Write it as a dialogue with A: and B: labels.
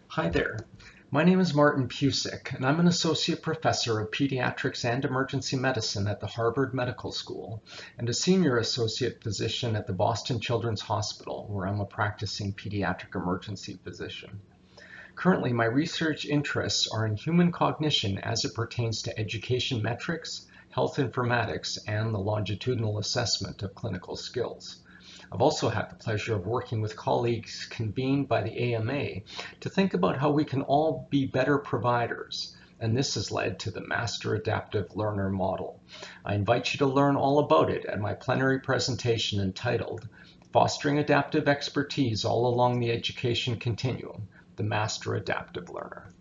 A: Hi there. My name is Martin Pusick, and I'm an associate professor of pediatrics and emergency medicine at the Harvard Medical School and a senior associate physician at the Boston Children's Hospital, where I'm a practicing pediatric emergency physician. Currently, my research interests are in human cognition as it pertains to education metrics, health informatics, and the longitudinal assessment of clinical skills. I've also had the pleasure of working with colleagues convened by the AMA to think about how we can all be better providers, and this has led to the Master Adaptive Learner model. I invite you to learn all about it at my plenary presentation entitled Fostering Adaptive Expertise All Along the Education Continuum, the Master Adaptive Learner.